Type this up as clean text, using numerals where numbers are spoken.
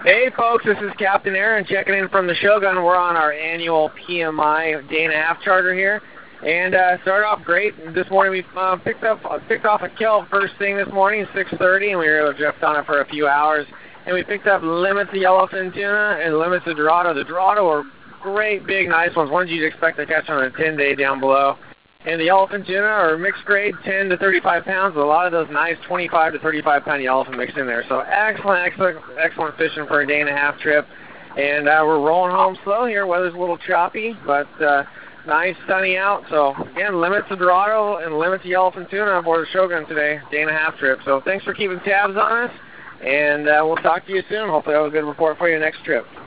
Hey folks, this is Captain Aaron checking in from the Shogun. We're on our annual PMI day and a half charter here, and started off great. This morning we picked off a kill first thing this morning, 6:30, and we were able to drift on it for a few hours. And we picked up limits of yellowfin tuna and limits of Dorado. The Dorado were great, big, nice ones you'd expect to catch on a 10-day down below. And the yellowfin tuna are mixed grade, 10 to 35 pounds, with a lot of those nice 25 to 35 pound yellowfin mixed in there. So excellent fishing for a day and a half trip. And we're rolling home slow here. Weather's a little choppy, but nice sunny out. So again, limits of Dorado and limits of yellowfin tuna on board the Shogun today, day and a half trip. So thanks for keeping tabs on us, and we'll talk to you soon. Hopefully I'll have a good report for you next trip.